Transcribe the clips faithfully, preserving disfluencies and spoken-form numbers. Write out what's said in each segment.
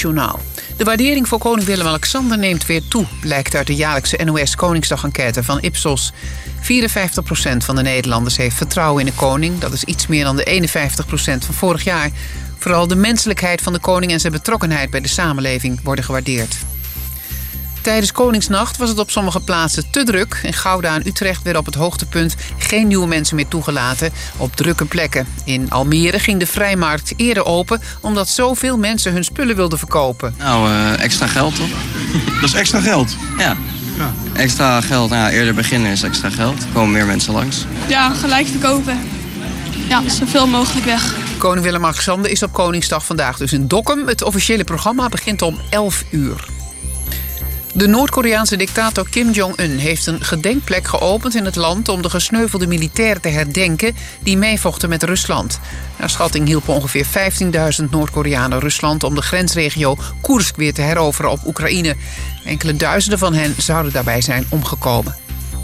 Journaal. De waardering voor koning Willem-Alexander neemt weer toe, blijkt uit de jaarlijkse N O S Koningsdag-enquête van Ipsos. vierenvijftig procent van de Nederlanders heeft vertrouwen in de koning. Dat is iets meer dan de eenenvijftig procent van vorig jaar. Vooral de menselijkheid van de koning en zijn betrokkenheid bij de samenleving worden gewaardeerd. Tijdens Koningsnacht was het op sommige plaatsen te druk. In Gouda en Utrecht werden op het hoogtepunt geen nieuwe mensen meer toegelaten op drukke plekken. In Almere ging de vrijmarkt eerder open omdat zoveel mensen hun spullen wilden verkopen. Nou, uh, extra geld toch? Dat is extra geld? Ja. ja. Extra geld, nou, eerder beginnen is extra geld. Er komen meer mensen langs. Ja, gelijk verkopen. Ja, zoveel mogelijk weg. Koning Willem-Alexander is op Koningsdag vandaag dus in Dokkum. Het officiële programma begint om elf uur. De Noord-Koreaanse dictator Kim Jong-un heeft een gedenkplek geopend in het land om de gesneuvelde militairen te herdenken die meevochten met Rusland. Naar schatting hielpen ongeveer vijftienduizend Noord-Koreanen Rusland om de grensregio Koersk weer te heroveren op Oekraïne. Enkele duizenden van hen zouden daarbij zijn omgekomen.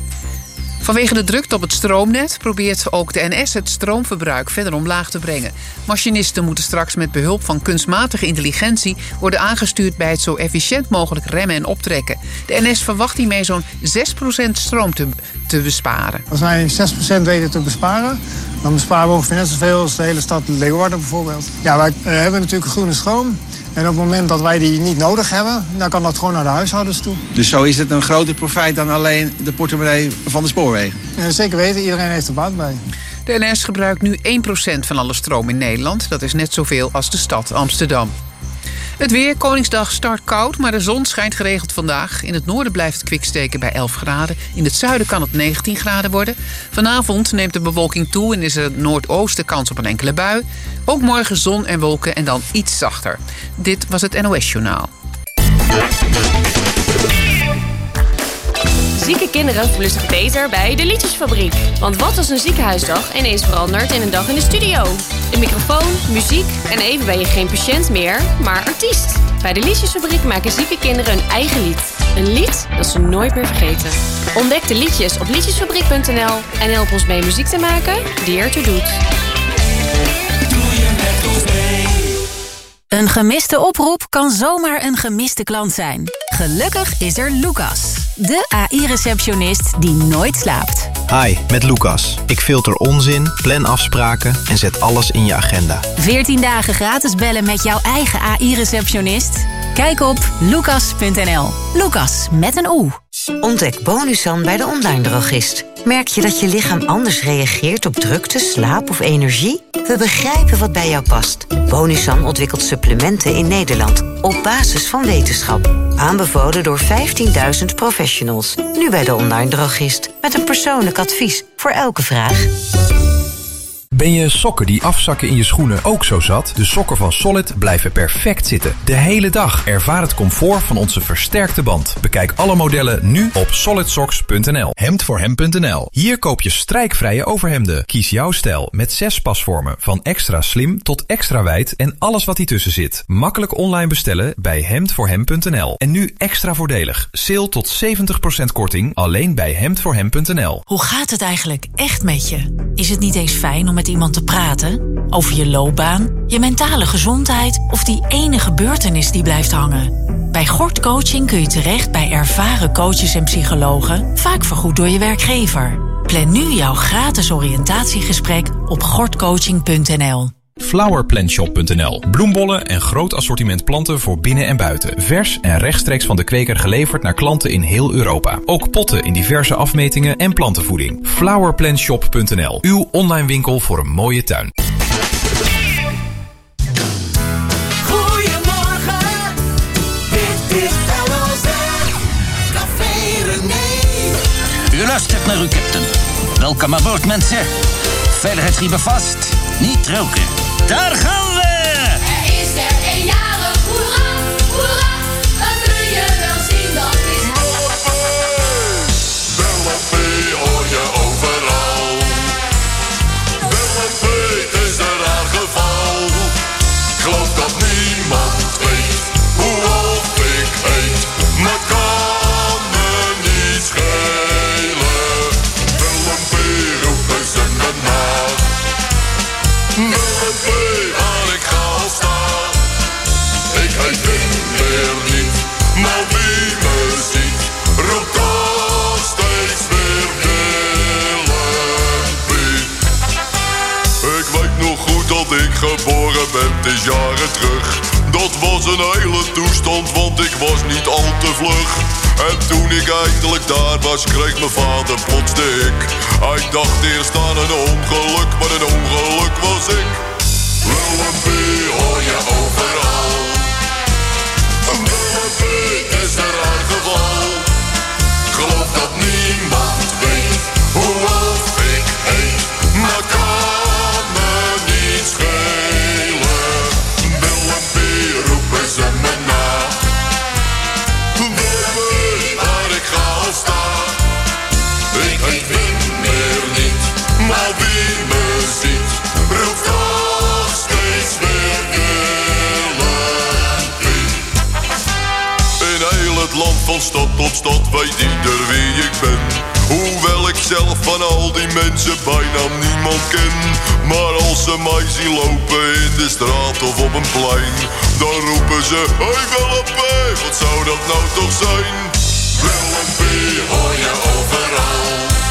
Vanwege de drukte op het stroomnet probeert ook de N S het stroomverbruik verder omlaag te brengen. Machinisten moeten straks met behulp van kunstmatige intelligentie worden aangestuurd bij het zo efficiënt mogelijk remmen en optrekken. De N S verwacht hiermee zo'n zes procent stroom te, te besparen. Als wij zes procent weten te besparen, dan besparen we ongeveer net zoveel als de hele stad Leeuwarden bijvoorbeeld. Ja, wij uh, hebben natuurlijk groene stroom. En op het moment dat wij die niet nodig hebben, dan kan dat gewoon naar de huishoudens toe. Dus zo is het een groter profijt dan alleen de portemonnee van de spoorwegen? Ja, zeker weten, iedereen heeft er baat bij. De N S gebruikt nu één procent van alle stroom in Nederland. Dat is net zoveel als de stad Amsterdam. Het weer, Koningsdag start koud, maar de zon schijnt geregeld vandaag. In het noorden blijft het kwik steken bij elf graden. In het zuiden kan het negentien graden worden. Vanavond neemt de bewolking toe en is er noordoosten kans op een enkele bui. Ook morgen zon en wolken en dan iets zachter. Dit was het N O S Journaal. Zieke kinderen voelen zich beter bij de Liedjesfabriek. Want wat als een ziekenhuisdag ineens verandert in een dag in de studio? Een microfoon, muziek en even ben je geen patiënt meer, maar artiest. Bij de Liedjesfabriek maken zieke kinderen hun eigen lied. Een lied dat ze nooit meer vergeten. Ontdek de liedjes op liedjesfabriek punt n l en help ons mee muziek te maken die ertoe doet. Doe je met ons mee? Een gemiste oproep kan zomaar een gemiste klant zijn. Gelukkig is er Lucas, de A I-receptionist die nooit slaapt. Hi, met Lucas. Ik filter onzin, plan afspraken en zet alles in je agenda. veertien dagen gratis bellen met jouw eigen A I-receptionist? Kijk op lucas punt n l. Lucas met een O. Ontdek Bonusan bij de online drogist. Merk je dat je lichaam anders reageert op drukte, slaap of energie? We begrijpen wat bij jou past. Bonusan ontwikkelt supplementen in Nederland op basis van wetenschap. Aanbevolen door vijftienduizend professionals. Nu bij de online drogist. Met een persoonlijk advies voor elke vraag. Ben je sokken die afzakken in je schoenen ook zo zat? De sokken van Solid blijven perfect zitten. De hele dag. Ervaar het comfort van onze versterkte band. Bekijk alle modellen nu op solid socks punt n l. hemd voor hem punt n l. Hier koop je strijkvrije overhemden. Kies jouw stijl met zes pasvormen. Van extra slim tot extra wijd en alles wat ertussen zit. Makkelijk online bestellen bij hemd voor hem punt n l. En nu extra voordelig. Sale tot zeventig procent korting alleen bij hemd voor hem punt n l. Hoe gaat het eigenlijk echt met je? Is het niet eens fijn om met iemand te praten? Over je loopbaan, je mentale gezondheid of die ene gebeurtenis die blijft hangen? Bij Gort Coaching kun je terecht bij ervaren coaches en psychologen, vaak vergoed door je werkgever. Plan nu jouw gratis oriëntatiegesprek op gort coaching punt n l. flowerplantshop punt n l. Bloembollen en groot assortiment planten voor binnen en buiten. Vers en rechtstreeks van de kweker geleverd naar klanten in heel Europa. Ook potten in diverse afmetingen en plantenvoeding. flowerplantshop punt n l. Uw online winkel voor een mooie tuin. Goedemorgen, dit is L O Z, Café René. U luistert naar uw captain. Welkom aan boord, mensen. Veiligheidsriemen vast, niet roken. Daar gaan we! Er is er een jarig, hoera, hoera. Wat wil je wel zien, dat is Willem P hoor je overal. Willem P is een raar geval. Ik geloof dat niemand weet hoe of ik heet. Maar kan me niet schelen. Willem P roepen ze me na. Willem P, waar ik was een hele toestand, want ik was niet al te vlug. En toen ik eindelijk daar was, kreeg mijn vader plots de hik. Hij dacht eerst aan een ongeluk, maar een ongeluk was ik. Willempie hoor je overal. Willempie is een raar geval. Geloof dat niemand weet hoe of ik heet, maar kan me niet schelen. Willempie roepen ze me na. Willempie waar ik ga of sta. Ik weet wie meer niet, maar wie me ziet roept toch steeds weer Willempie. In heel het land van stad tot stad weet ieder wie ik ben. Hoewel ik zelf van al die mensen bijna niemand ken. Maar als ze mij zien lopen in de straat of op een plein, dan roepen ze, hey Willempie, wat zou dat nou toch zijn? Willempie hoor je overal.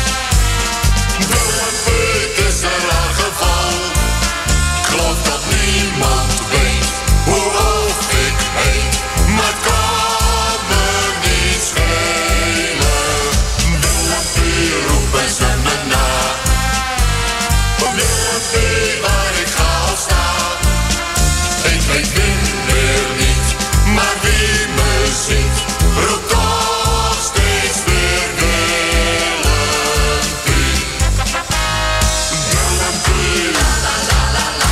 Willempie is een raar geval. Ik geloof dat niemand weet hoe of ik heet, maar het kan me niet schelen. Willempie roepen ze me na. Willempie waar ik ga of sta. Ik weet wie meer niet, maar wie me ziet roept toch steeds weer Willempie. Willempie. La la la la la.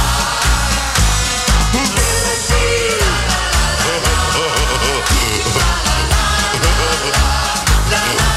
Willempie. La la la la la.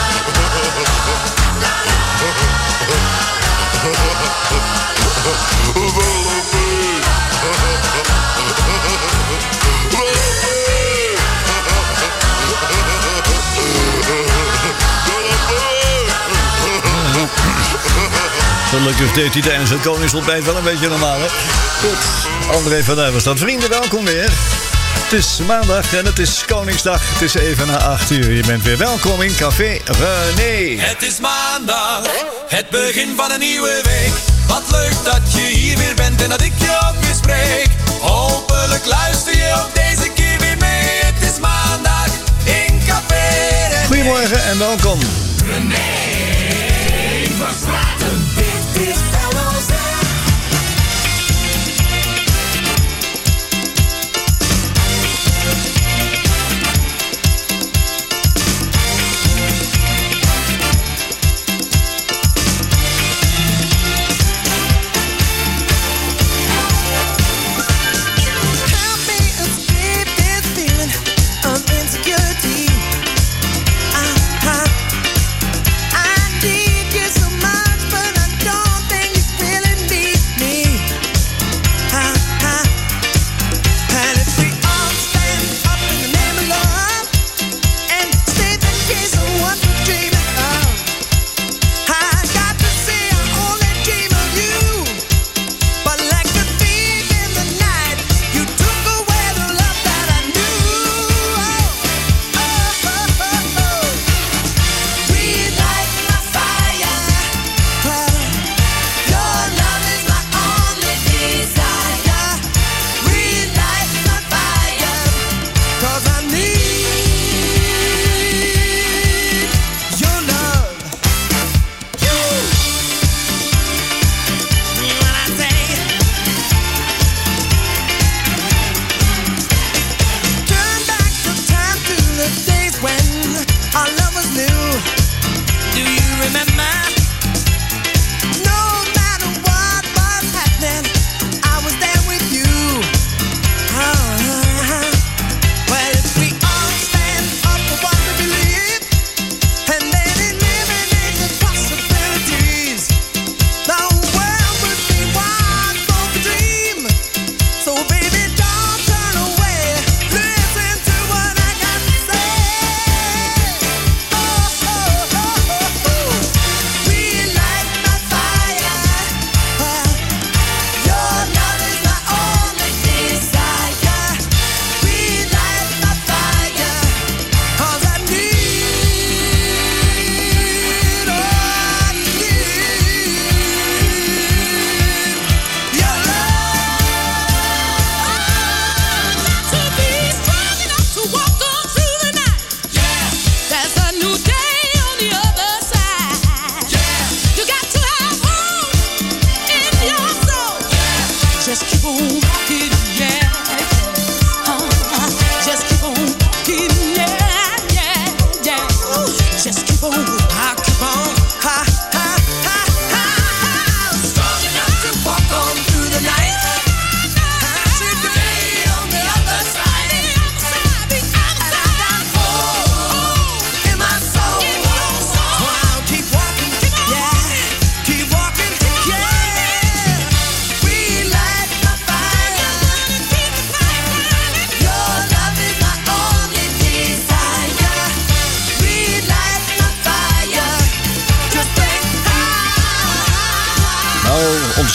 Gelukkig deed hij tijdens het koningsontbijt wel een beetje normaal, hè? Goed, André van Duin was dat. Vrienden, welkom weer. Het is maandag en het is Koningsdag. Het is even na acht uur. Je bent weer welkom in Café René. Het is maandag, het begin van een nieuwe week. Wat leuk dat je hier weer bent en dat ik je ook weer spreek. Hopelijk luister je ook deze keer weer mee. Het is maandag in Café René. Goedemorgen en welkom. René van Straten, dit is L O Z. Of insecurity, uh-huh. I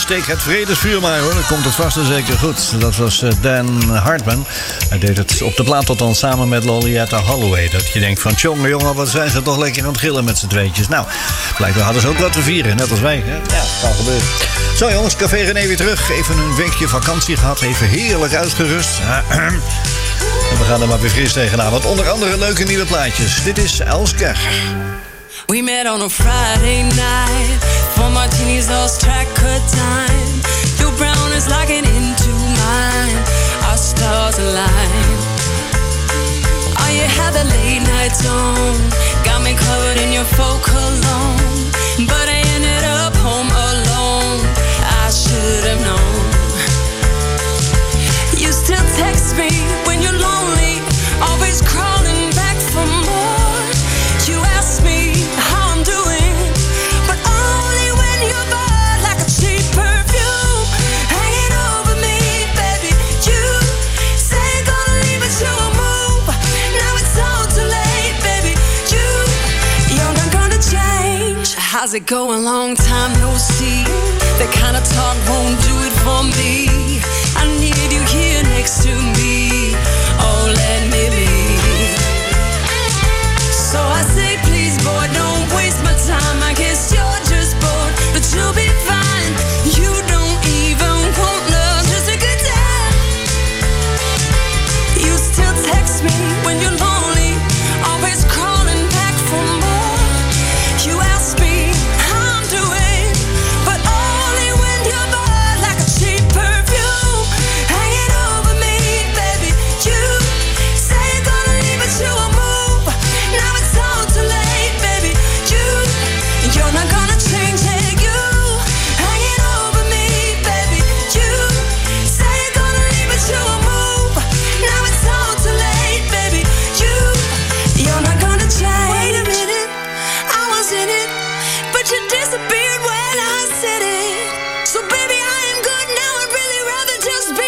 steek het vredesvuur maar, hoor. Dan komt het vast en zeker goed. Dat was uh, Dan Hartman. Hij deed het op de plaat tot dan samen met Loleatta Holloway. Dat je denkt van, jongen, jongen, wat zijn ze toch lekker aan het gillen met z'n tweetjes. Nou, blijkbaar hadden ze ook wat te vieren, net als wij. Hè? Ja, kan gebeuren. Zo jongens, Café René weer terug. Even een weekje vakantie gehad. Even heerlijk uitgerust. En we gaan er maar weer fris tegenaan. Want onder andere leuke nieuwe plaatjes. Dit is Elske. We met on a Friday night. Four martinis, lost track of time. Your brown is locking into mine. Our stars align. Oh, you had the late night zone. Got me covered in your faux cologne. But I ended up home alone. I should have known. You still text me when you're lonely. Always crawling back for more. You ask me how I'm doing, but only when you're bought like a cheap perfume hanging over me, baby. You say you're gonna leave, but you won't move. Now it's all too late, baby. You, you're not gonna change. How's it going? Long time no see. That kind of talk won't do it for me. I need you here next to me. Oh, let me be. So I say, please, boy, don't waste my time. I guess you're just bored, but you'll be fine. You don't even want love, just a good time. You still text me when you're lonely, always crawling back for more. You ask me how I'm doing, but only when you're bought like a cheap perfume hanging over me, baby. You say you're gonna leave, but you won't move. Now it's all too late, baby. You, you're not gonna change it. You hanging over me, baby. You say you're gonna leave, but you won't move. Now it's all too late, baby. You, you're not gonna change. Wait a minute, I was in it, but you disappeared when I said it. So baby, I am good now. I'd really rather just be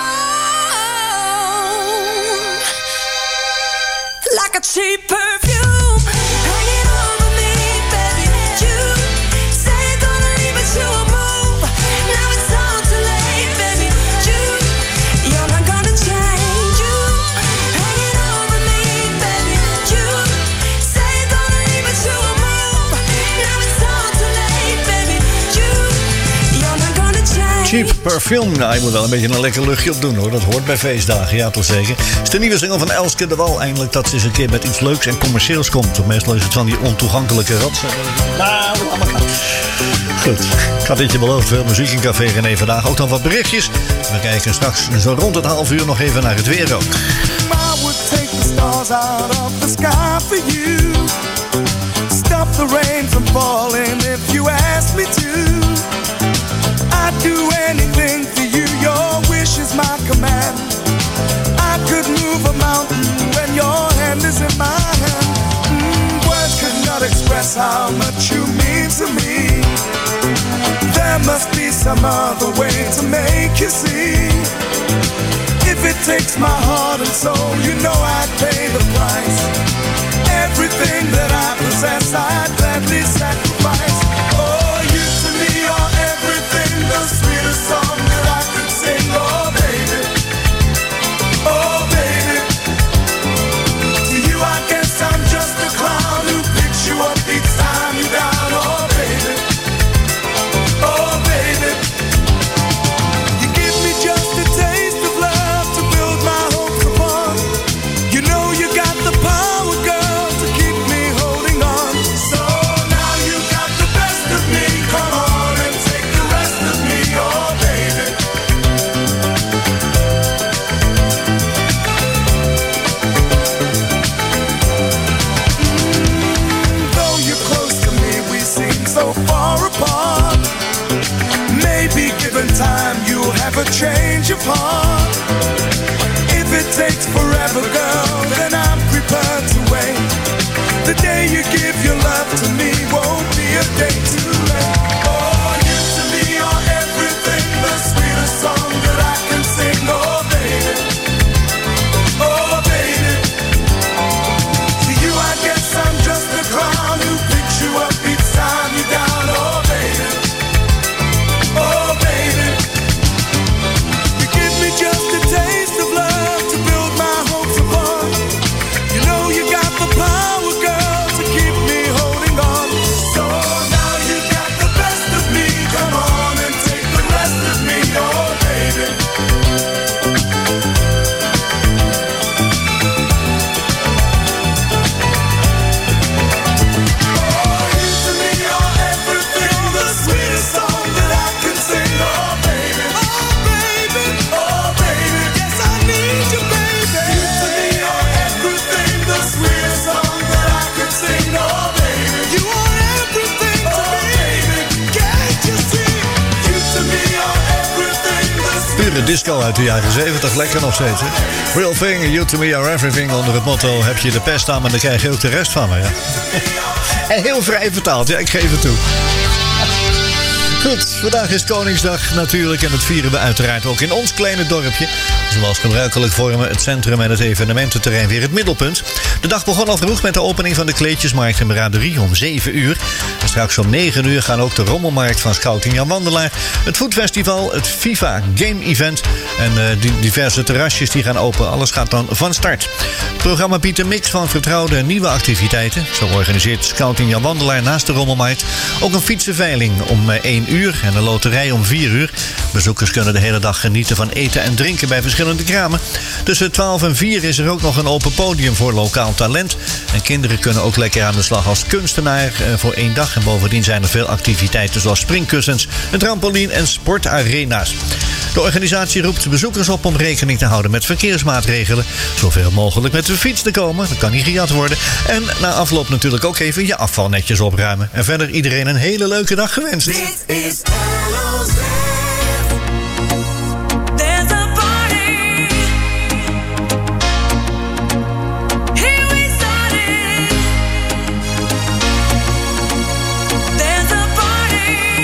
alone. Like a cheap perfume hanging over me, baby. You say you're gonna leave, but you won't move. Now it's all too late, baby. You, you're not gonna change. You hanging over me, baby. You say you're gonna leave, but you won't move. Now it's all too late, baby. You, you're not gonna change. Cheap Perfume. Nou, je moet wel een beetje een lekker luchtje op doen, hoor. Dat hoort bij feestdagen, ja toch zeker. Het is de nieuwe single van Elske de Wal. Eindelijk dat ze eens een keer met iets leuks en commercieels komt. Want meestal is het van die ontoegankelijke rotsen. Nou, allemaal. Goed, ik had dit je beloofd. Veel muziek in Café René vandaag. Ook dan wat berichtjes. We kijken straks zo rond het half uur nog even naar het weer ook. I would take the stars out of the sky for you. Stop the rain from falling if you ask me to. I'd do anything for you, your wish is my command. I could move a mountain when your hand is in my hand. Mm, words could not express how much you mean to me. There must be some other way to make you see. If it takes my heart and soul, you know I'd pay the price. Everything that I possess, I'd gladly sacrifice. Oh, you to me are everything, the sweetest song that I could sing. Oh, baby, oh, baby. To you I guess I'm just a clown who picks you up, beats time you down. Oh, baby, oh, baby. You give me just a taste of love to build my hopes upon. You know you got the power, girl, to keep me holding on. So now you got the best of me. Come on and take the rest of me, oh baby. Mm, though you're close to me, we seem so far apart. Maybe given time, you'll have a change of heart. If it takes forever, girl, then I'm prepared to wait. The day you give your love to me won't be a day too late. Oh, you to me are everything, the sweetest song that I can sing. Oh, baby, oh, baby. To you I guess I'm just a clown who picks you up each time you down. Oh, baby, oh, baby. Pure disco uit de jaren zeventig. Lekker nog steeds, hè? Real thing, you to me are everything. Onder het motto, heb je de pest aan, maar dan krijg je ook de rest van me, ja. En heel vrij vertaald, ja, ik geef het toe. Goed, vandaag is Koningsdag natuurlijk en dat vieren we uiteraard ook in ons kleine dorpje. Zoals gebruikelijk vormen het centrum en het evenemententerrein weer het middelpunt. De dag begon al vroeg met de opening van de kleedjesmarkt en braderie om zeven uur. En straks om negen uur gaan ook de rommelmarkt van Scouting Jan Wandelaar, het foodfestival, het FIFA Game Event en uh, die diverse terrasjes die gaan open. Alles gaat dan van start. Het programma biedt een mix van vertrouwde en nieuwe activiteiten. Zo organiseert Scouting Jan Wandelaar naast de rommelmarkt ook een fietsenveiling om één uur en een loterij om vier uur. Bezoekers kunnen de hele dag genieten van eten en drinken bij verschillende kramen. Tussen twaalf en vier is er ook nog een open podium voor lokaal talent. En kinderen kunnen ook lekker aan de slag als kunstenaar eh, voor één dag. En bovendien zijn er veel activiteiten zoals springkussens, een trampoline en sportarena's. De organisatie roept bezoekers op om rekening te houden met verkeersmaatregelen. Zoveel mogelijk met de fiets te komen, dat kan niet gejat worden. En na afloop natuurlijk ook even je afval netjes opruimen. En verder iedereen een hele leuke dag gewenst. Dit is L O Z. There's a party. Here we started. There's a party.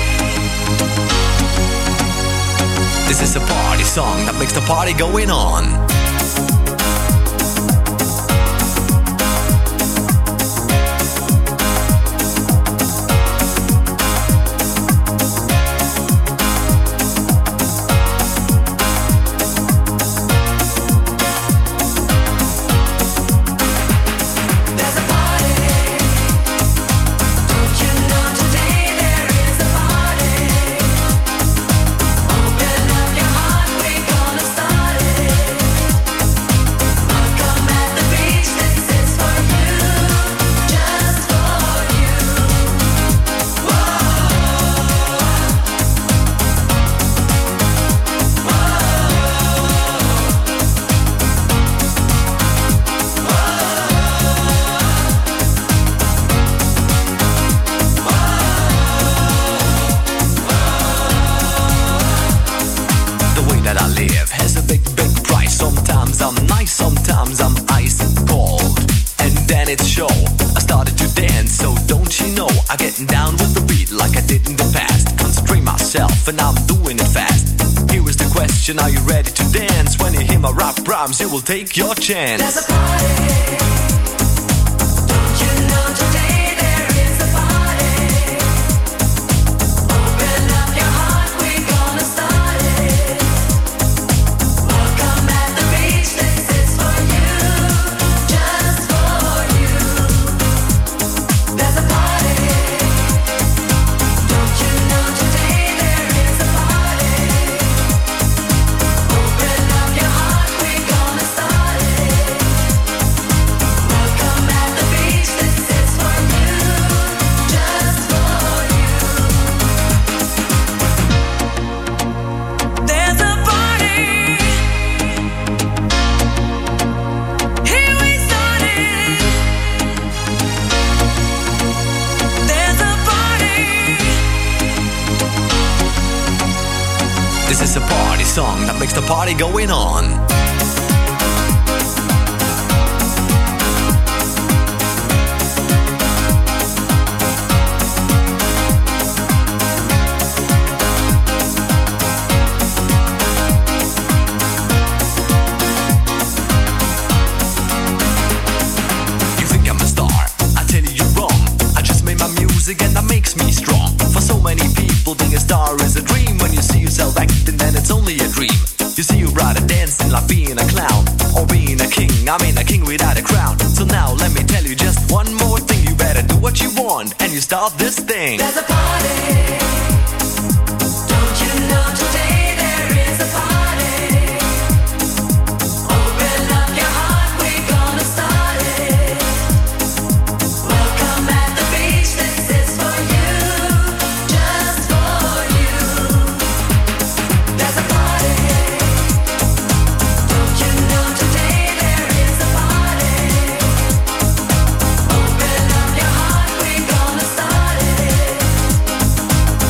This is a party song that makes the party going on. And I'm doing it fast. Here is the question, are you ready to dance? When you hear my rap rhymes, you will take your chance. There's a party. Don't you know today there is a party? Open up your heart, we're gonna start it. Welcome at the beach, this is for you, just for you. There's a party. Don't you know today there is a party? Open up your heart, we're gonna start it. Welcome at the beach, this is for you, just for you. There's a party. Here we started. There's a party. This is a party song that makes the party going on. You think I'm a star? I tell you you're wrong. I just made my music and that makes me strong. For so many people, being a star is a dream. When you see yourself acting, then it's only a dream. You see you rather dancing like being a clown or being a king. I mean a king without a crown. So now let me tell you just one more thing. You better do what you want and you start this thing. There's a party. Don't you know today there is a party? Open up your heart, we're gonna start it. Welcome at the beach, this is for you, just for you. There's a party. Don't you know today there is a party? Open up your heart, we're gonna start it.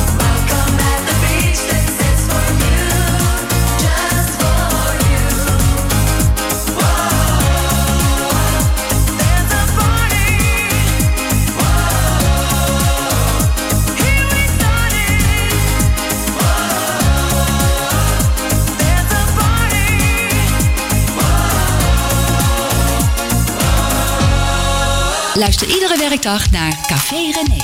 Luister iedere werkdag naar Café René.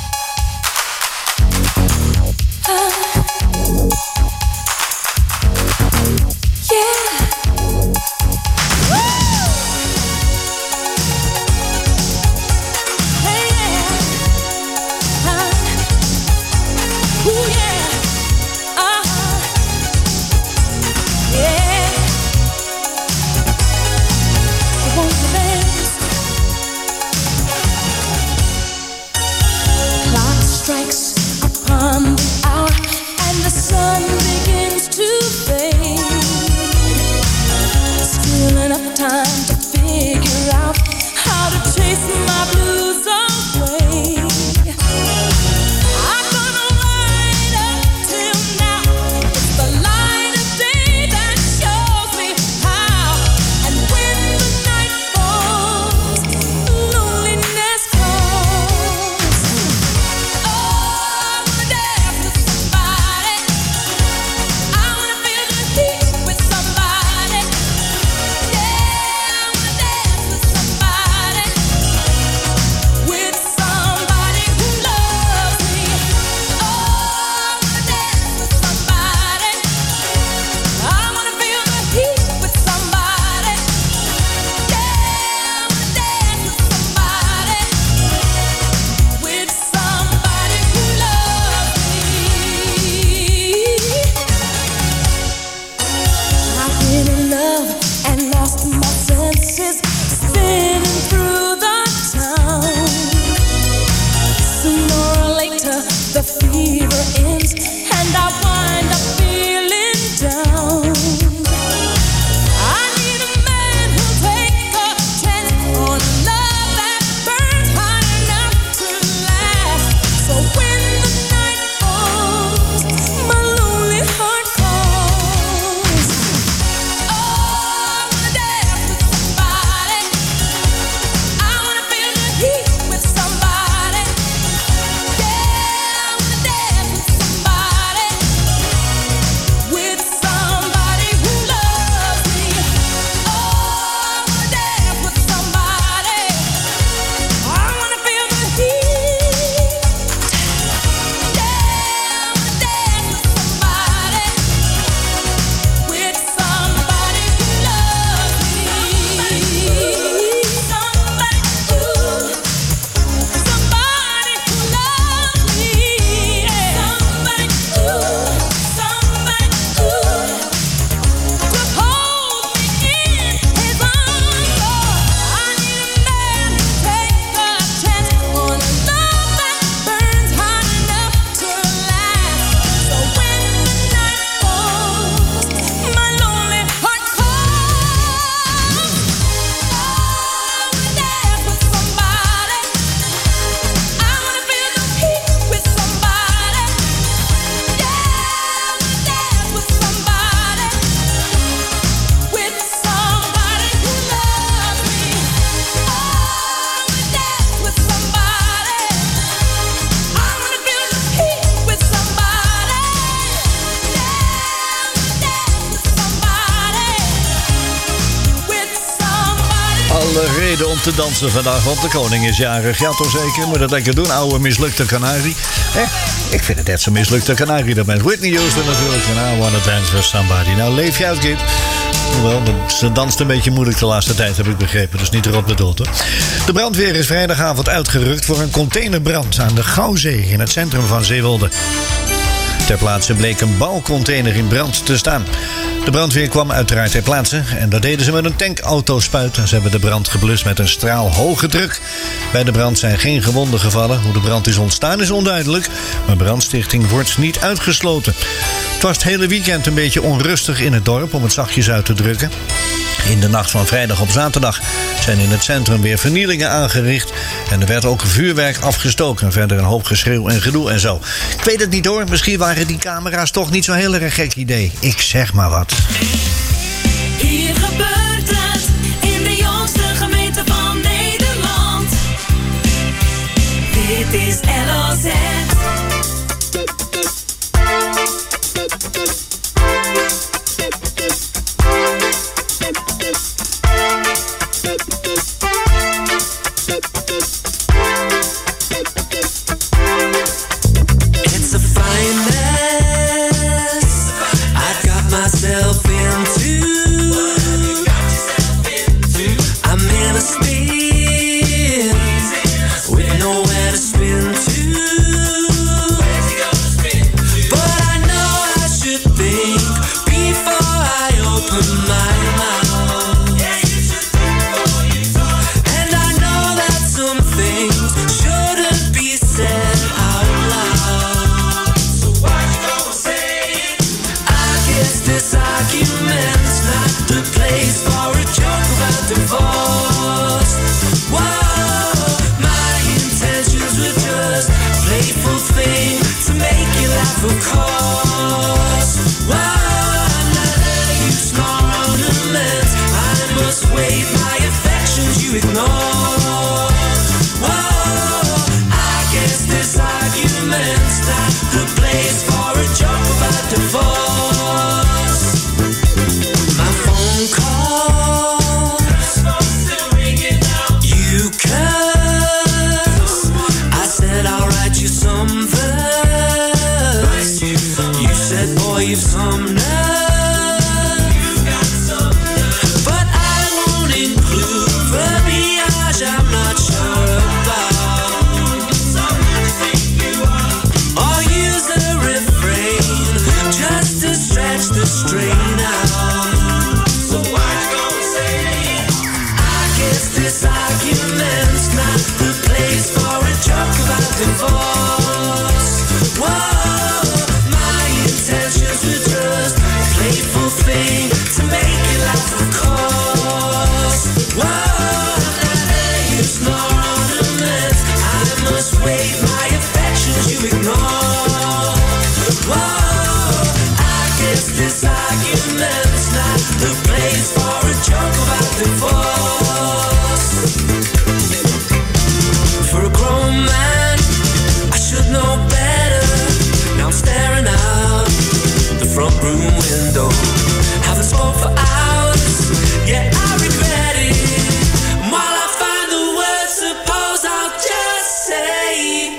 Strikes upon the hour and the sun begins to fade. Still enough time to figure out how to chase my blues away. I'm gonna ride up till now. It's the light of day that shows me how. And when the night falls, loneliness calls. Spinning through the town. Sooner or later the fever ends and I wind up feeling down. I need a man who'll take a chance on love that burns hot enough to last. So when the night falls, my lonely heart calls. Oh, I wanna dance with somebody. I wanna feel the heat with somebody. Yeah, I wanna dance with somebody. With somebody who loves me. Oh, I wanna dance with somebody. I wanna feel the heat. Yeah, I wanna dance with somebody. With somebody who loves me. Somebody, ooh. Somebody who loves me. Yeah. Somebody, ooh. Somebody, ooh. To hold me in his arms. Oh, I need a man to take a chance on a love that burns hot enough to last. So when the night falls, my lonely heart calls. I wanna dance with somebody. I wanna feel the heat with somebody. Yeah, I wanna dance with somebody. With somebody who loves me. Oh, I wanna dance with somebody. I wanna feel the heat with somebody. Yeah, I wanna dance with somebody. With somebody. Alle reden om te dansen vandaag, want de koning is jarig. Ja, toch zeker? Moet dat lekker doen, oude mislukte kanarie. Eh, ik vind het net zo mislukte kanarie. Dat met Whitney Houston natuurlijk. En I wanna dance with somebody. Nou, leef je uit, kind. Wel, ze danst een beetje moeilijk de laatste tijd, heb ik begrepen. Dus niet erop bedoeld, hoor. De brandweer is vrijdagavond uitgerukt voor een containerbrand aan de Gouwzee in het centrum van Zeewolde. Ter plaatse bleek een bouwcontainer in brand te staan. De brandweer kwam uiteraard ter plaatse en dat deden ze met een tankautospuit. Ze hebben de brand geblust met een straal hoge druk. Bij de brand zijn geen gewonden gevallen. Hoe de brand is ontstaan is onduidelijk, maar brandstichting wordt niet uitgesloten. Het was het hele weekend een beetje onrustig in het dorp, om het zachtjes uit te drukken. In de nacht van vrijdag op zaterdag zijn in het centrum weer vernielingen aangericht. En er werd ook vuurwerk afgestoken. Verder een hoop geschreeuw en gedoe en zo. Ik weet het niet hoor, misschien waren die camera's toch niet zo'n heel erg gek idee. Ik zeg maar wat. Hier gebeurt het in de jongste gemeente van Nederland. Dit is L O Z. gonna spin with nowhere to spin to? But I know I should think before I open my mouth. And I know that some things shouldn't be said out loud. So what you gonna say? I guess this argument's not the place for a joke about divorce. Whoa, my intentions were just a playful thing to make you laugh, of course. Whoa, now that you snore ornaments, I must wait my affections you ignore. Whoa, I guess this argument's not the place for a joke about divorce. My phone calls, you curse. I said I'll write you some verse. You said, boy, you've some nerve. But I won't include verbiage I'm not sure about. Or use a refrain just to stretch the strain out. So what you gonna say? I guess this argument's not the place for a joke about divorce. Whoa, my intentions were just a playful thing to make you laugh, of course. Whoa, now that you snore ornaments, I must wait my affections you ignore. Whoa, I guess this argument's not the place for a joke about divorce. For a grown man, I should know better. Now I'm staring out the front room window. Haven't spoke for hours, yeah, I regret it. And while I find the words, suppose I'll just say,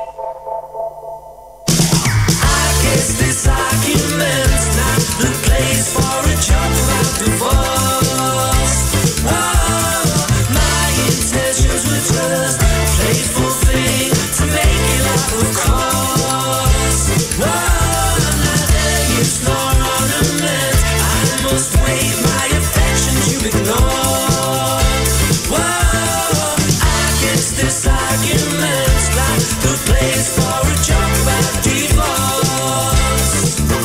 I guess this argument's not the place for a joke about divorce. Whoa, my intentions were just a playful thing to make you laugh, of course. Whoa, now that you snore ornaments, I must wait my affections you ignore. Whoa, I guess this argument's not the place for a joke about divorce.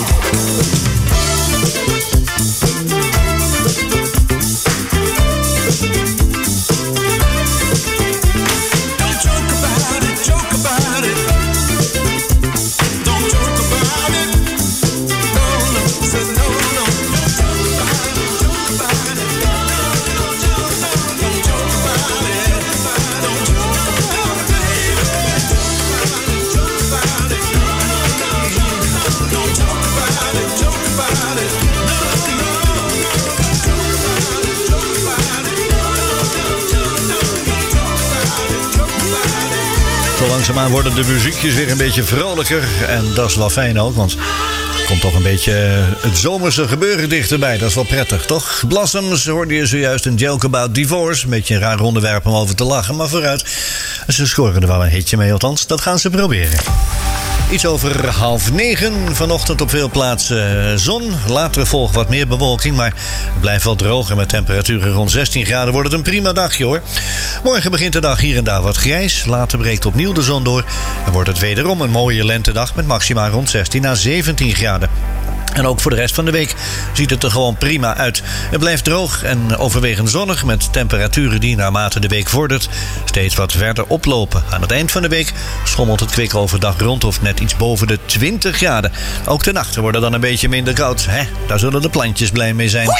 Don't joke about it, joke about it. Don't joke about it. No, no, say no, no. Don't joke about it, joke about it. No, no, no, joke, no, don't joke about it. Don't joke about it, baby. Joke about it, no, no, no, no. Don't joke about it, joke about it. No, no, no. Joke about it, joke about it. No, no, no, no. Joke about it, joke about it. Zo langzaamaan worden de muziekjes weer een beetje vrolijker. En dat is wel fijn ook, want er komt toch een beetje het zomerse gebeuren dichterbij. Dat is wel prettig, toch? Blossoms hoorde je zojuist een joke about divorce. Een beetje een raar onderwerp om over te lachen, maar vooruit. Ze scoren er wel een hitje mee, althans. Dat gaan ze proberen. Iets over half negen. Vanochtend op veel plaatsen zon. Later volgt wat meer bewolking, maar het blijft wel droog. En met temperaturen rond zestien graden wordt het een prima dagje, hoor. Morgen begint de dag hier en daar wat grijs. Later breekt opnieuw de zon door. En wordt het wederom een mooie lentedag met maxima rond zestien à zeventien graden. En ook voor de rest van de week ziet het er gewoon prima uit. Het blijft droog en overwegend zonnig met temperaturen die naarmate de week vordert steeds wat verder oplopen. Aan het eind van de week schommelt het kwik overdag rond of net iets boven de twintig graden. Ook de nachten worden dan een beetje minder koud. Hè? Daar zullen de plantjes blij mee zijn.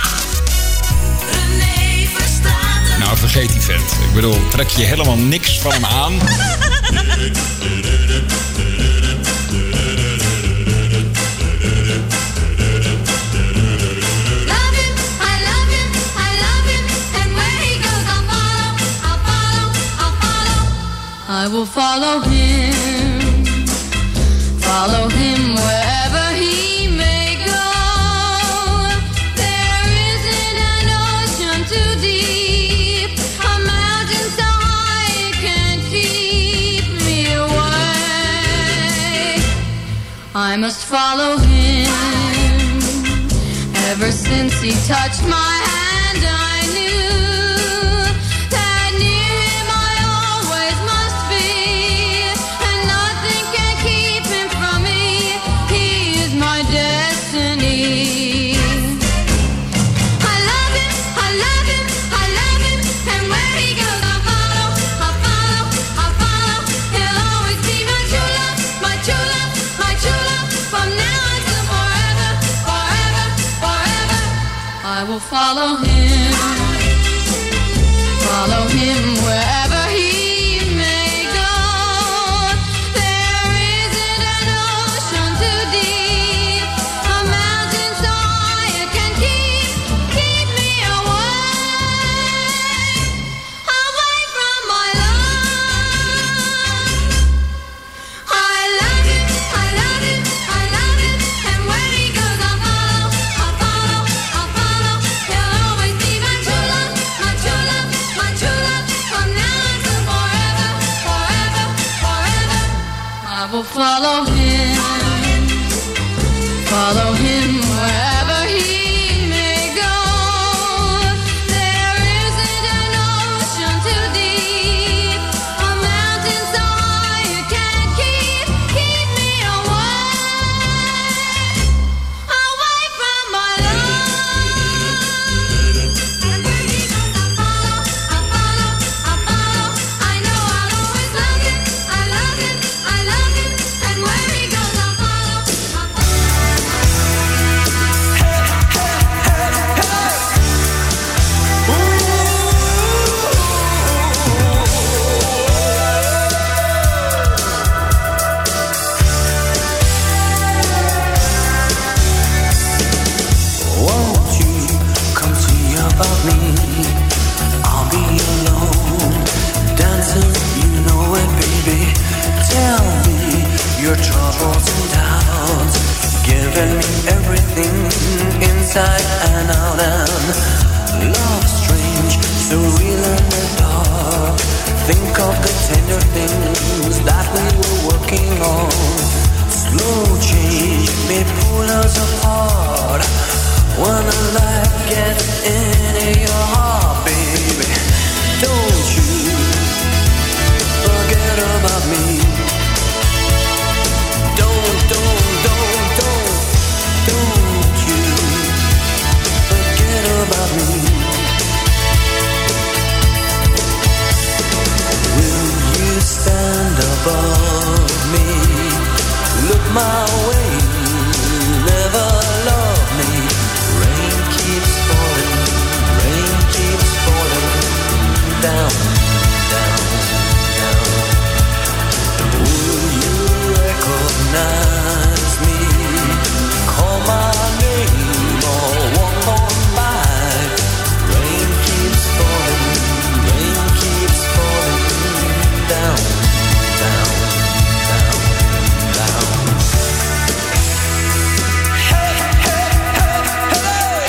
Nou, vergeet die vent. Ik bedoel, trek je helemaal niks van hem aan. I will follow him, follow him wherever he may go. There isn't an ocean too deep must follow him. Ever since he touched my hand, I knew that near him I always must be, and nothing can keep him from me. He is my destiny. I love him, I love him, I love him, and where he goes I follow, I follow, I follow. He'll always be my true love, my true love, my true love, from now until forever, forever, forever. I will follow him, follow him wherever he may go. There isn't an ocean too deep, a mountain so high it can keep, keep me away, away from my love. I love him, I love him, I love him, and where he goes I follow, I follow, I follow. He'll always be my true love, my true love, my true love, from now until forever, forever, forever. I will follow him, follow him wherever he may go. There isn't an ocean too deep, a mountain so high it can't keep, keep me away, away from my love. And where he goes I follow, I follow, I follow. I know I'll always love him, I love him, I love him, and where he goes I follow, I Won't you come see about me? I'll be alone, dancing, you know it, baby. Tell me your troubles and doubts, giving me everything inside and out. And love strange, so real in the dark. Think of the tender things that we were working on. Slow change may pull us apart. When the light gets into your heart, baby, don't you forget about me. Don't, don't, don't, don't, don't you forget about me. Will you stand above me? Look my way, never love me. Rain keeps falling, rain keeps falling down, down, down. Will you recognize me? Call my name or walk on by. Rain keeps falling, rain keeps falling down, down, down, down. Hey, hey, hey, hey.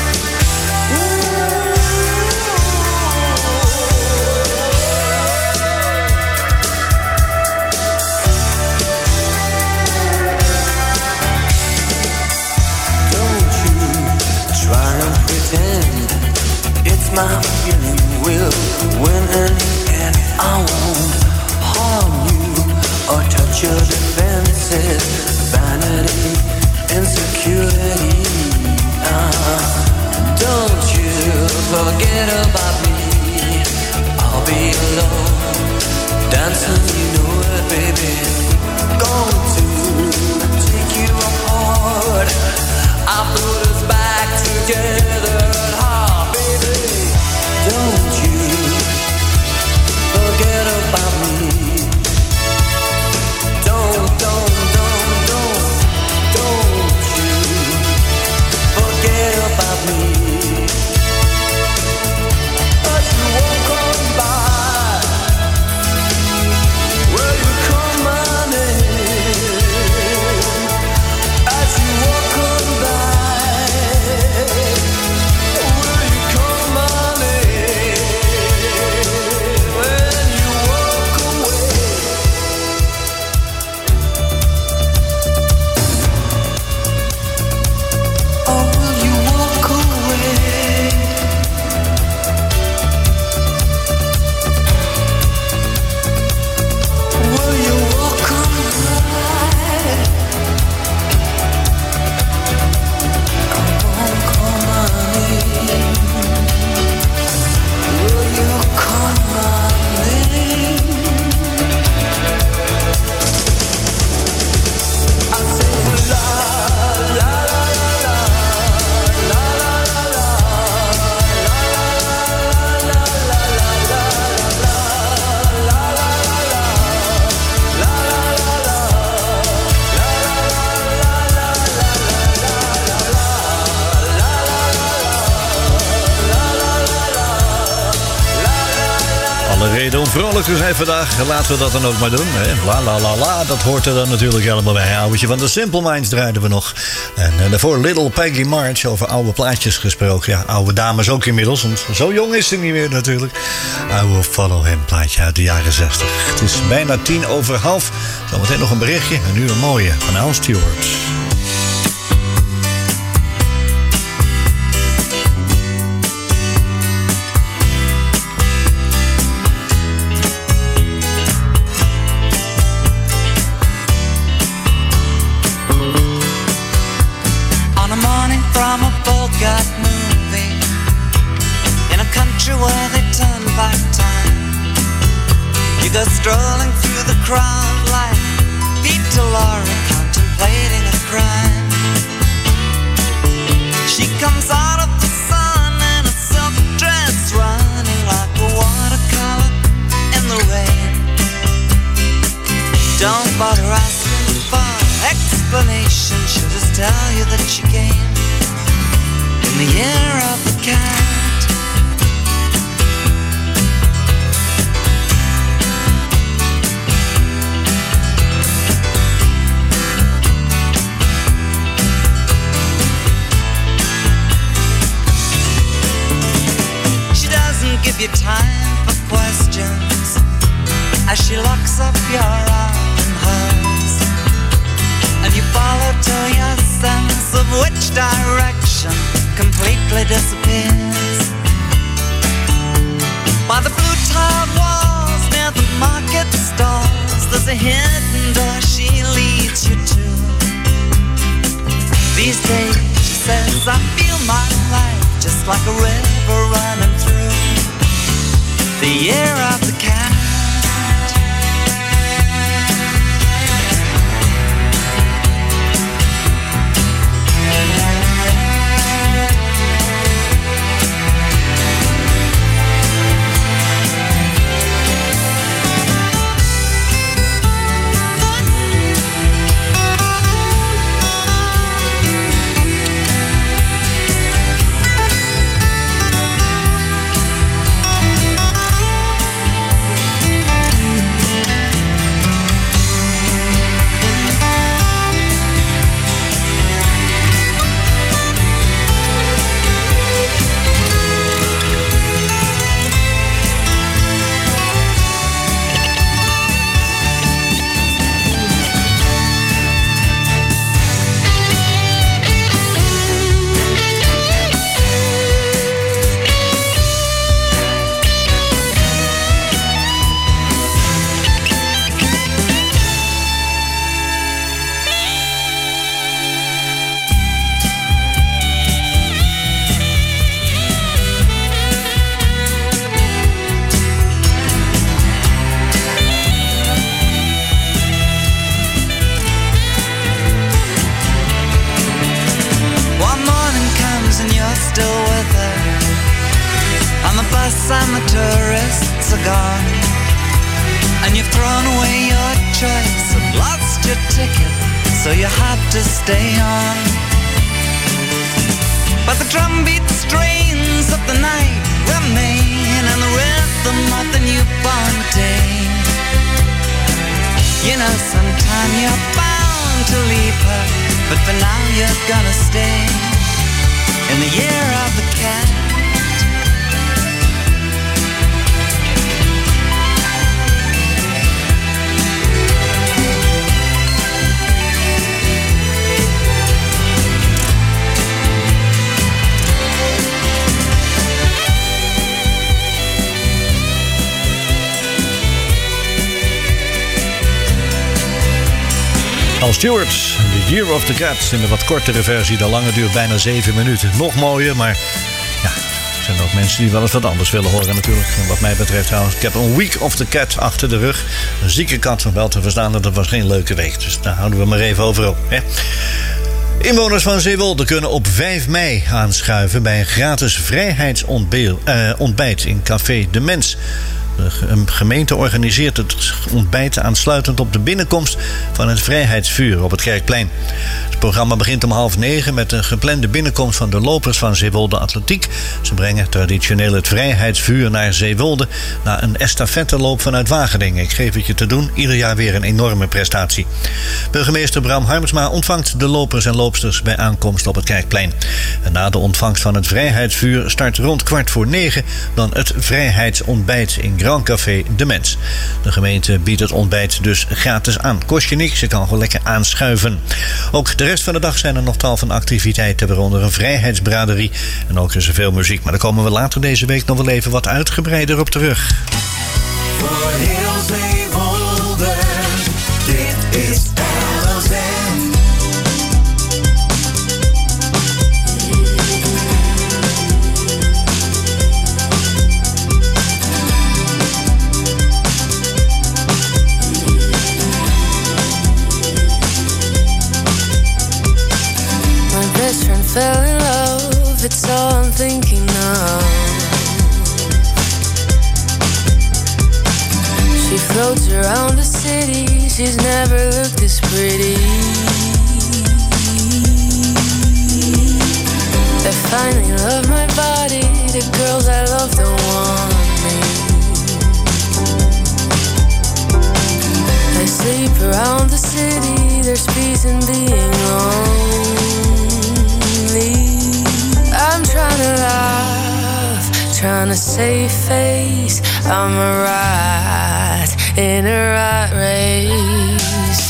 Don't you try and pretend it's my feeling. Will win in the end. I won't harm you or touch your defenses. Vanity, insecurity. Ah, don't you forget about me. I'll be alone, dancing, you know it, baby. Going to take you apart. I put us back together at heart, baby. Don't you forget about me. Don't, don't, don't, don't, don't you forget about me. Oh, Alle reden om vrolijk te zijn vandaag. Laten we dat dan ook maar doen. Hè? La la la la, dat hoort er dan natuurlijk helemaal bij. Oudje van de Simple Minds draaiden we nog. En uh, daarvoor Little Peggy March, over oude plaatjes gesproken. Ja, oude dames ook inmiddels, want zo jong is ze niet meer natuurlijk. I Will Follow Him, plaatje uit de jaren zestig. Het is bijna tien over half. Zometeen nog een berichtje en nu een mooie van Al Stewart. From a Bogart movie in a country where they turn back time. You go strolling through the crowd like Peter Lorre contemplating a crime. She comes out of the sun in a silk dress, running like a watercolor in the rain. Don't bother asking for explanation, she'll just tell you that she came in the year of the cat. She doesn't give you time for questions as she locks up your arm in hers, and you follow to your sense of which direction completely disappears. By the blue tiled walls near the market stalls, there's a hidden door she leads you to. These days, she says, I feel my life just like a river running through the year of the cat. And the tourists are gone, and you've thrown away your choice and lost your ticket, so you had to stay on. But the drumbeat strains of the night remain, and the rhythm of the newborn day. You know, sometime you're bound to leave her, but for now you're gonna stay in the year of the cat. Al Stewart, The Year of the Cat. In de wat kortere versie, de lange duurt bijna zeven minuten. Nog mooier, maar ja, er zijn ook mensen die wel eens wat anders willen horen natuurlijk. En wat mij betreft trouwens, ik heb een Week of the Cat achter de rug. Een zieke kat, wel te verstaan, dat was geen leuke week. Dus daar houden we maar even over op. Hè? Inwoners van Zeewolde kunnen op vijf mei aanschuiven bij een gratis vrijheidsontbijt in Café De Mens. De gemeente organiseert het ontbijt aansluitend op de binnenkomst van het Vrijheidsvuur op het Kerkplein. Het programma begint om half negen met een geplande binnenkomst van de lopers van Zeewolde Atletiek. Ze brengen traditioneel het Vrijheidsvuur naar Zeewolde na een estafetteloop vanuit Wageningen. Ik geef het je te doen, ieder jaar weer een enorme prestatie. Burgemeester Bram Harmsma ontvangt de lopers en loopsters bij aankomst op het Kerkplein. En na de ontvangst van het Vrijheidsvuur start rond kwart voor negen dan het Vrijheidsontbijt in Grand Café De Mens. De gemeente biedt het ontbijt dus gratis aan. Kost je niks, je kan gewoon lekker aanschuiven. Ook de rest van de dag zijn er nog tal van activiteiten, waaronder een vrijheidsbraderie en ook is er veel muziek. Maar daar komen we later deze week nog wel even wat uitgebreider op terug. Voor heel Zeewolde, dit is L O Z. Best friend fell in love, it's all I'm thinking of. She floats around the city, she's never looked this pretty. I finally love my body, the girls I love don't want me. I sleep around the city, there's peace in being lonely. I'm trying to laugh, trying to save face. I'm a rat in a rat race.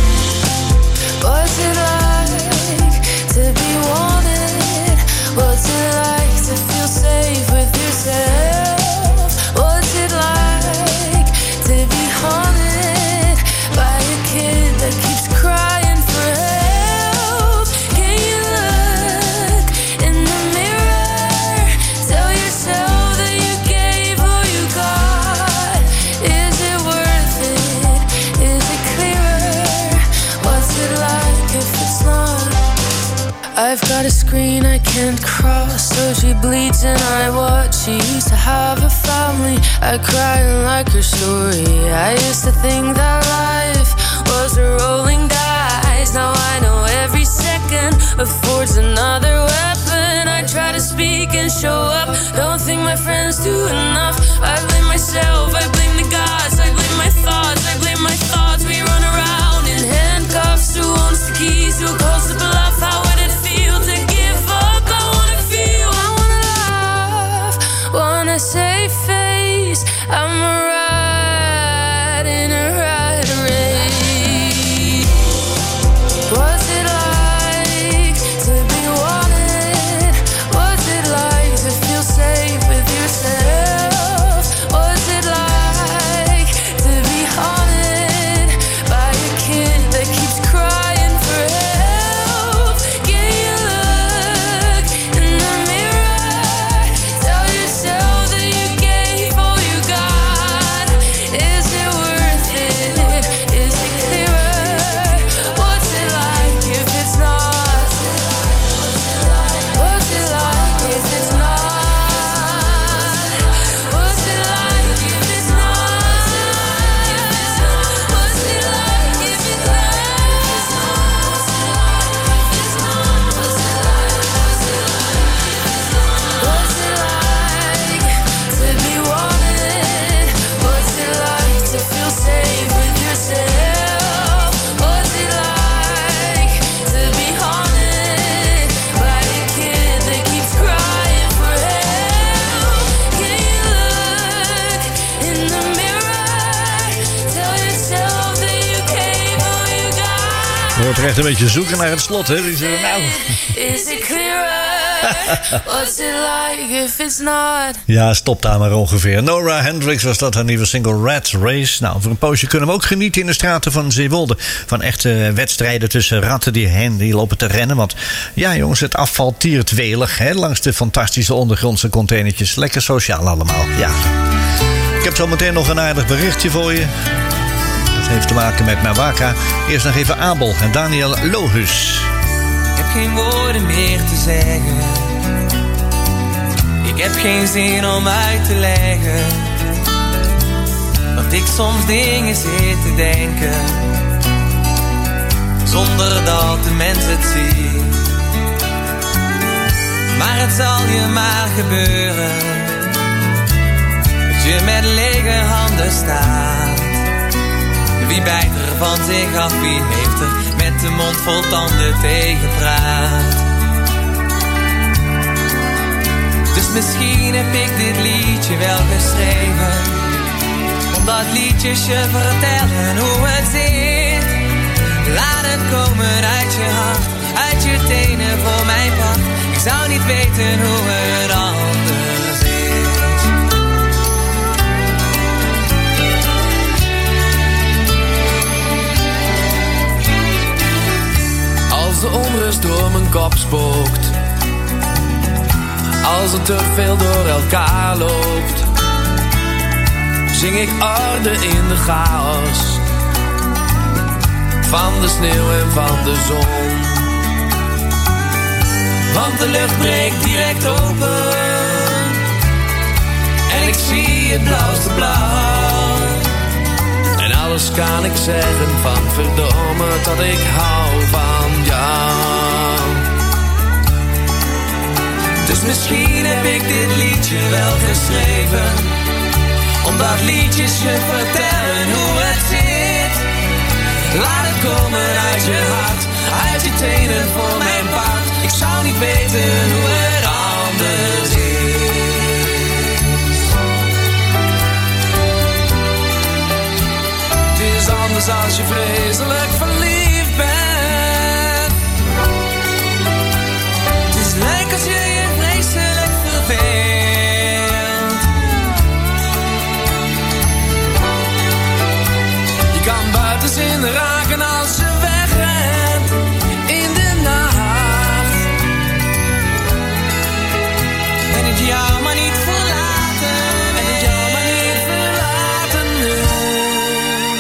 What's it like to be wanted? What's it like to feel safe with yourself? What's it like to be haunted by a kid that keeps crying for help? Can you look in the mirror? Tell yourself that you gave all you got. Is it worth it? Is it clearer? What's it like if it's not? I've got a screen I can't cross, so she bleeds and I watch. She used to have a family, I cry and like her story. I used to think that life was a rolling dice. Now I know every second affords another weapon. I try to speak and show up, don't think my friends do enough. I blame myself, I blame the gods, I blame my thoughts, I blame my thoughts. We run around in handcuffs, who owns the keys, who calls the bluff? How would it feel to give up? I wanna feel, I wanna laugh, wanna save face. I'm a rat in a rat race. What's it like to be wanted? What's it like to feel safe with yourself? What's it like to be haunted by a kid that keeps crying for help? Can you look in the mirror? Tell yourself that you gave all you got. Is it worth it? Is it clearer? What's it like if it's not? What's it like if it's not? What's it like if it's not? What's it like if it's What's it like to be wanted? What's it like to feel safe with yourself? What's it like to be haunted by a kid that keeps crying for help? Can you look in the mirror? Tell yourself that you gave all you got. Je wordt er echt een beetje zoeken naar het slot, hè? Die zeggen, nou. Is it clearer? What's it like if it's not? Ja, stop daar maar ongeveer. Nora Hendricks was dat, haar nieuwe single Rat Race. Nou, voor een poosje kunnen we ook genieten in de straten van Zeewolde. Van echte wedstrijden tussen ratten die, hen, die lopen te rennen. Want ja, jongens, het afval tiert welig, hè, langs de fantastische ondergrondse containertjes. Lekker sociaal allemaal, ja. Ik heb zo meteen nog een aardig berichtje voor je. Dat heeft te maken met Nawaka. Eerst nog even Abel en Daniel Lohus. Ik heb geen woorden meer te zeggen. Ik heb geen zin om uit te leggen. ik soms dingen zit te denken, zonder dat de mens het ziet. Maar het zal je maar gebeuren, dat je met lege handen staat. Wie bijt er van zich af, wie heeft er met de mond vol tanden tegen praat. Dus misschien heb ik dit liedje wel geschreven, omdat liedjes je vertellen hoe het zit. Laat het komen uit je hart, uit je tenen voor mijn part. Ik zou niet weten hoe het anders is. Als de onrust door mijn kop spookt, als het te veel door elkaar loopt, zing ik orde in de chaos van de sneeuw en van de zon. Want de lucht breekt direct open en ik zie het blauwste blauw. En alles kan ik zeggen van verdomme dat ik hou van jou. Dus misschien heb ik dit liedje wel geschreven, omdat liedjes je vertellen hoe het zit. Laat het komen uit je hart, uit je tenen voor mijn part. Ik zou niet weten hoe het anders is. Het is anders als je vreselijk verliefd bent. Het is leuk als je je vreselijk verveelt. Je kan buiten zin raken als je wegrent in de nacht. En het jou maar niet verlaten, en het jou maar niet verlaten wil.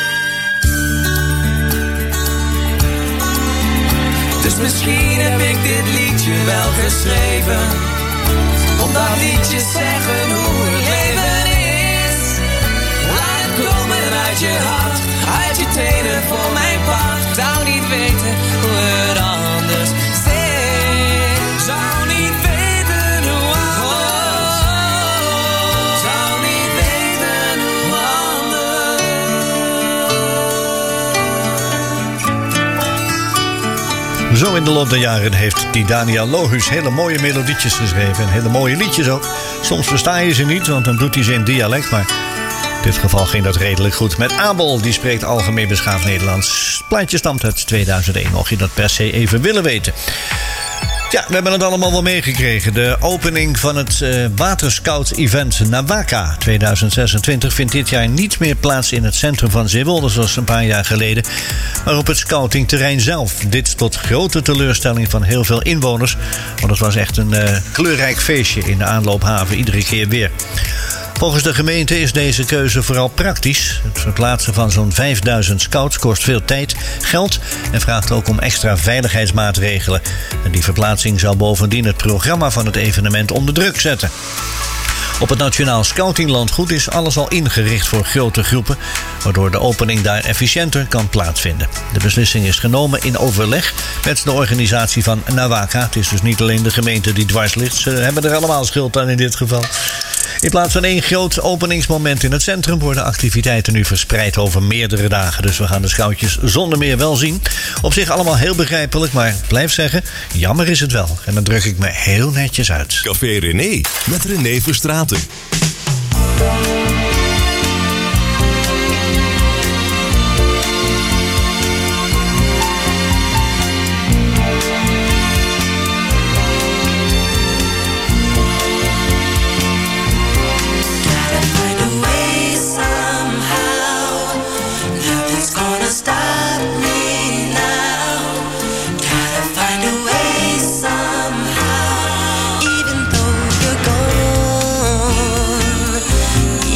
Dus misschien heb ik dit liedje wel geschreven, omdat liedjes zeggen hoe het leven is. Laat het komen uit je hart, uit je tenen voor mijn part. Zou niet weten hoe het anders zit. Zou niet weten hoe anders. Zou niet weten hoe anders. Zo in de loop der jaren heeft die Daniel Lohuus hele mooie melodietjes geschreven. En hele mooie liedjes ook. Soms versta je ze niet, want dan doet hij ze in dialect. Maar in dit geval ging dat redelijk goed. Met Abel, die spreekt algemeen beschaafd Nederlands. Het plaatje stamt uit tweeduizend één, mocht je dat per se even willen weten. Ja, we hebben het allemaal wel meegekregen. De opening van het uh, waterscout-event Nawaka tweeduizend zesentwintig vindt dit jaar niet meer plaats in het centrum van Zeewolde, zoals een paar jaar geleden, maar op het scoutingterrein zelf. Dit tot grote teleurstelling van heel veel inwoners, want het was echt een uh, kleurrijk feestje in de aanloophaven, iedere keer weer. Volgens de gemeente is deze keuze vooral praktisch. Het verplaatsen van zo'n vijfduizend scouts kost veel tijd, geld en vraagt ook om extra veiligheidsmaatregelen. En die verplaatsing zou bovendien het programma van het evenement onder druk zetten. Op het Nationaal Scoutinglandgoed is alles al ingericht voor grote groepen, waardoor de opening daar efficiënter kan plaatsvinden. De beslissing is genomen in overleg met de organisatie van Nawaka. Het is dus niet alleen de gemeente die dwars ligt. Ze hebben er allemaal schuld aan in dit geval. In plaats van één groot openingsmoment in het centrum worden activiteiten nu verspreid over meerdere dagen. Dus we gaan de scoutjes zonder meer wel zien. Op zich allemaal heel begrijpelijk, maar ik blijf zeggen, jammer is het wel. En dan druk ik me heel netjes uit. Café René met René Verstraeten. Even though you're gone,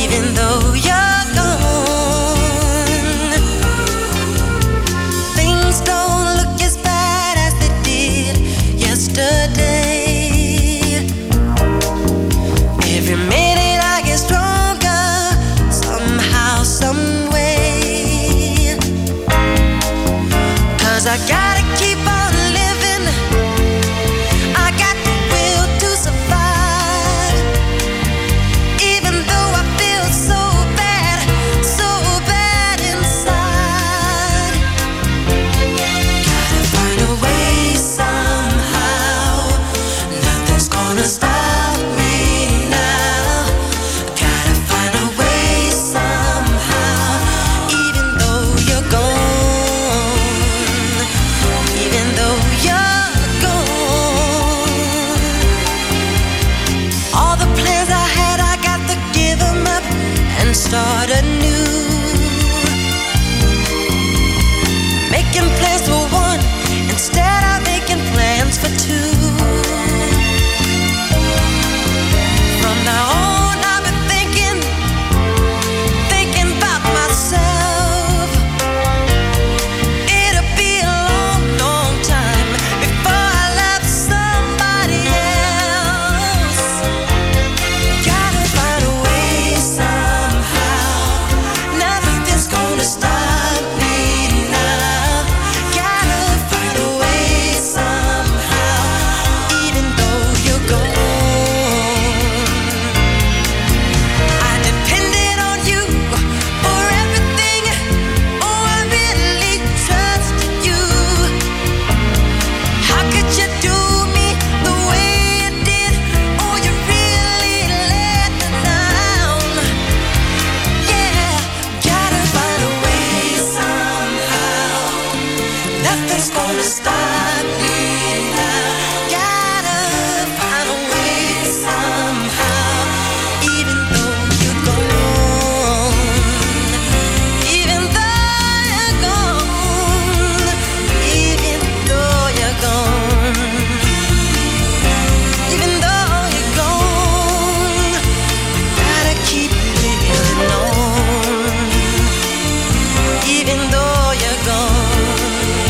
and start anew. Making plans for one instead of making plans for two. From now on, I've been thinking, thinking about myself. It'll be a long, long time before I love somebody else. Gotta find a way somehow. Nothing's gonna stop me now. Gotta find a way somehow, even though you're gone. I depended on you for everything. Oh, I really trusted you. How could you do me the way you did? Oh, you really let me down. Yeah, gotta find a way somehow. Nothing's gonna stop me now. Gotta find a way somehow, even though you're gone. Even though you're gone. Even though you're gone. Even though you're gone. Gotta keep living on. Even though you're gone.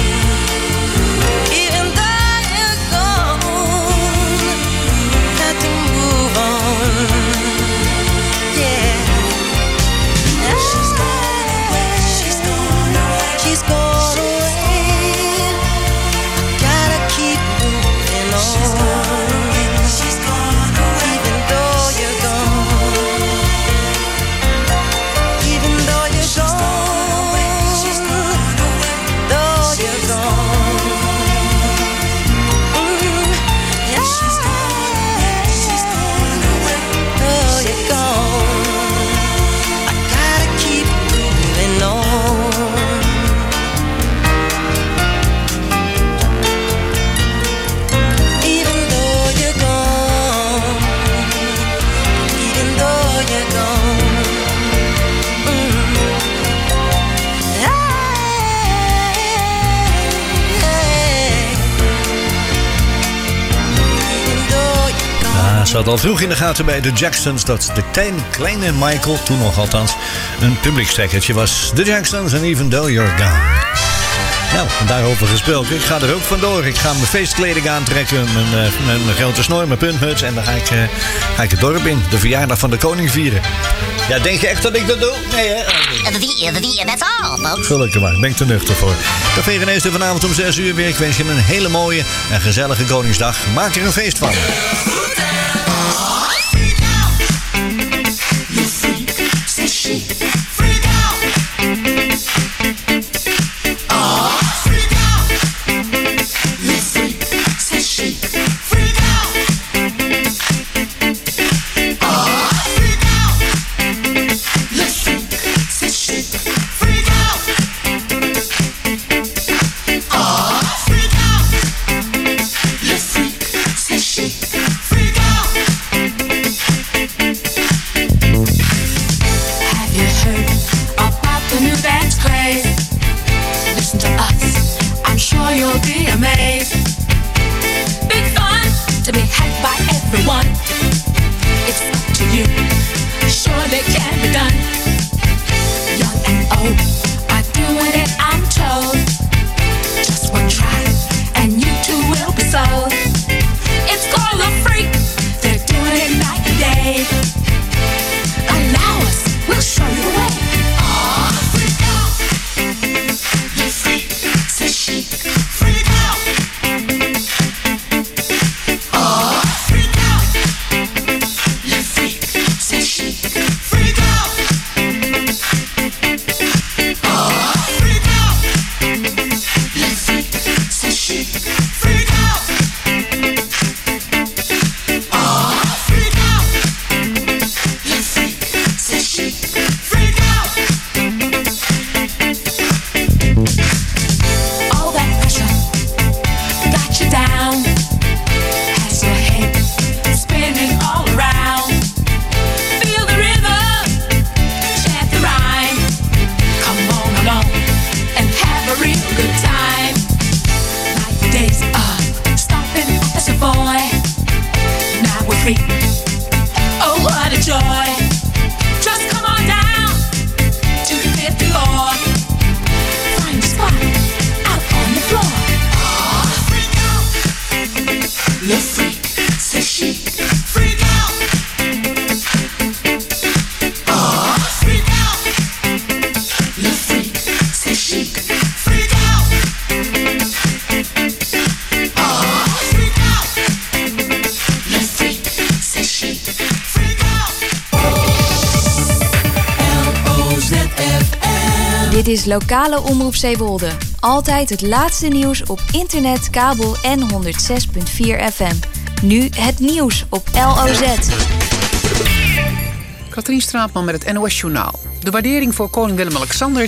Even though you're gone. Got to move on. Yeah. She's gone away. She's gone away. She's gone away. Gotta keep moving on. She's gone away. Even though you're gone. Even though you're gone. She's gone away. Though you're gone. Mm, yeah. She's gone away. She's gone away. Though you're gone. I gotta keep moving on. Even though you're gone. Even though you're gone. Mm. Even though you're gone. Ah, zat al vroeg in de gaten bij de Jacksons dat de klein, kleine Michael, toen nog althans, een publiekstrekkertje was. De Jacksons en Even Though You're Gone. Nou, daarover gesproken. Ik ga er ook vandoor. Ik ga mijn feestkleding aantrekken, mijn, uh, mijn, mijn grote snor, mijn puntmuts. En dan ga ik, uh, ga ik het dorp in, de verjaardag van de koning vieren. Ja, denk je echt dat ik dat doe? Nee, hè? That's all, folks. Gelukkig maar, ben ik te nuchter voor. Café René is er vanavond om zes uur weer. Ik wens je een hele mooie en gezellige Koningsdag. Maak er een feest van. Freak out! Dit is lokale Omroep Zeewolde. Altijd het laatste nieuws op internet, kabel en honderd zes komma vier F M. Nu het nieuws op L O Z. Katrien Straatman met het N O S Journaal. De waardering voor koning Willem-Alexander